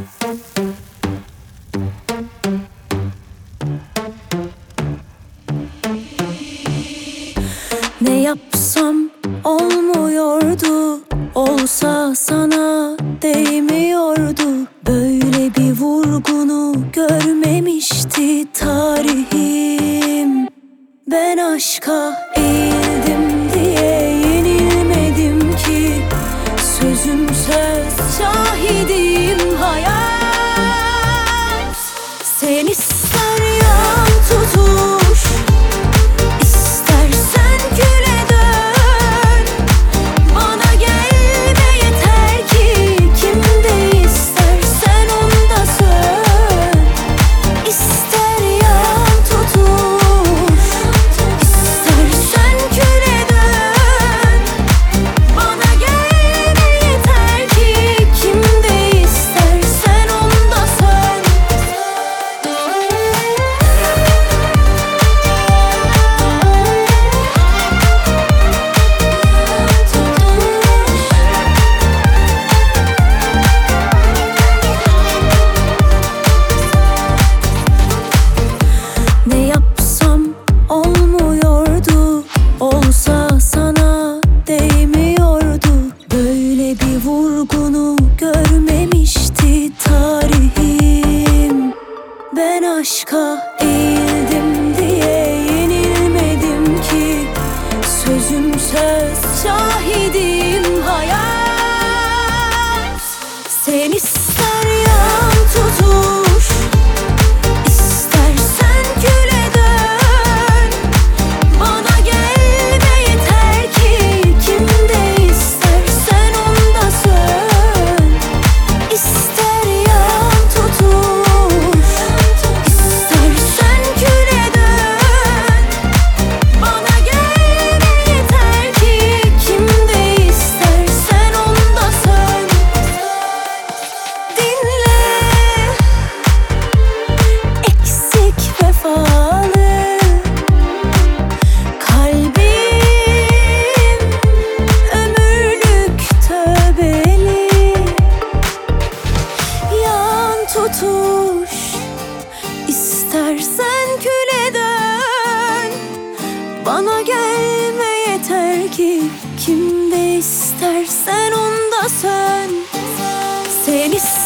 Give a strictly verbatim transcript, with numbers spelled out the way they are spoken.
Ne yapsam olmuyordu, olsa sana değmiyordu. Böyle bir vurgunu görmemişti tarihim. Ben aşka eğildim diye yenilmedim ki. Sözüm söz, şahidiyim hayat. Sen ister yan tutuş, istersen güle dön. Bana gelme yeter ki, kimde istersen onda sön. İster yan tutuş, istersen güle dön. Bana gelme yeter ki, kimde istersen onda sön. Ne yapsam olmuyordu, olsa sana değmiyordu. Böyle bir vurgunu görmemişti tarihim. Ben aşka eğildim diye yenilmedim ki. Sözüm söz, şahidiyim hayat. Sen ister yan tutuş, istersen güle dön. Bana gelme yeter ki, kimde istersen onda sön. İster yan tutuş, istersen güle dön. Bana gelme yeter ki, kimde istersen onda sön. Dinle, eksik vefalı kalbim, ömürlük tövbeli. Yan tutuş, istersen güle dön. Bana gelme yeter ki, kimde istersen onda sön. Sen istersen